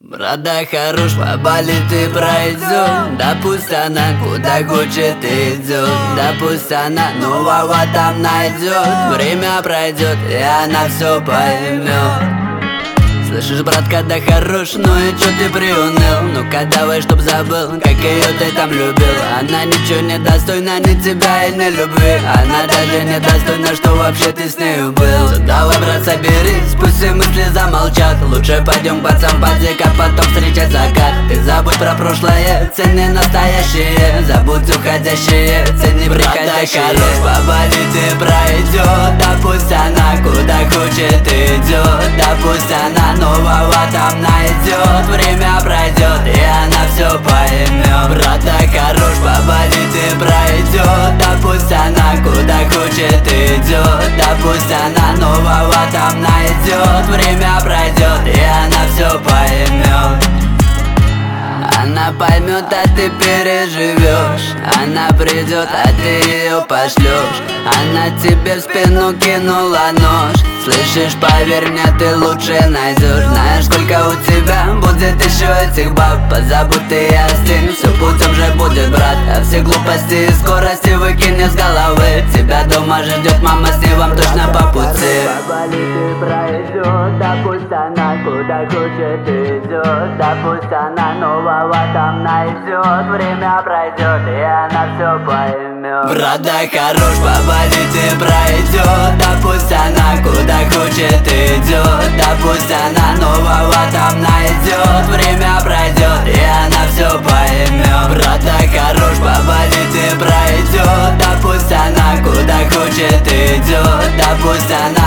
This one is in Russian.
Брат, да хорош, поболит и пройдет. Да пусть она куда хочет идет. Да пусть она нового там найдет. Время пройдет, и она все поймет. Слышишь, брат, когда хорош, ну и чё ты приуныл? Ну-ка давай, чтоб забыл, как её ты там любил. Она ничего не достойна, ни тебя и ни любви. Она даже не достойна, что вообще ты с нею был. Давай, брат, соберись, пусть все мысли замолчат. Лучше пойдем под сам подзик, а потом встречать закат. Ты забудь про прошлое, цени настоящее. Забудь уходящее, цени приходящее. Хорош, поболит и пройдет. Да пусть она куда хочет идет. Да пусть она нового там найдет. Время пройдет, и она все поймет. Брат, так хорош, поболит и пройдет. Да пусть она куда хочет идет. Да пусть она нового там найдет. Время пройдет, и она все поймет. Она поймет, а ты переживешь. Она придет, а ты ее пошлешь. Она тебе в спину кинула нож. Слышишь, поверь мне, ты лучше найдешь. Знаешь, сколько у тебя будет еще этих баб. Позабудь ты и остынь, все путем же будет, брат. А все глупости и скорости выкини с головы. Тебя дома ждет мама, с ней вам точно по пути. Поболит и пройдет, да пусть она куда хочет идет. Да пусть она нового там найдет. Время пройдет, и она все поймет. Брат, да хорош, поболит и пройдет. Да пусть она куда хочет идет. Да пусть она нового там найдет. Время пройдет, и она все поймет. Брат, да хорош, поболит и пройдет. Да пусть она куда хочет идет. Да пусть она